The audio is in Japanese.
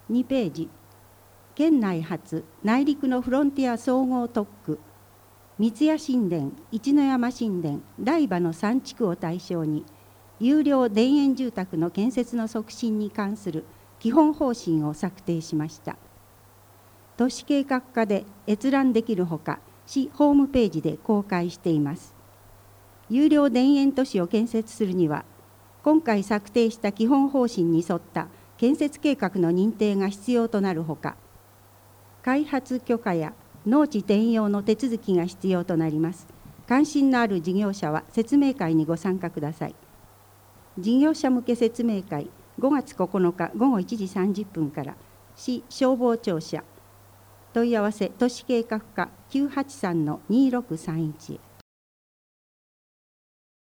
2ページ、県内初内陸のフロンティア総合特区三ツ谷新田、一ノ山新田、台場の3地区を対象に有料田園住宅の建設の促進に関する基本方針を策定しました。都市計画課で閲覧できるほか、市ホームページで公開しています。有料田園都市を建設するには、今回策定した基本方針に沿った建設計画の認定が必要となるほか、開発許可や農地転用の手続きが必要となります。関心のある事業者は説明会にご参加ください。事業者向け説明会、5月9日午後1時30分から、市消防庁舎、問い合わせ都市計画課 983-2631 へ。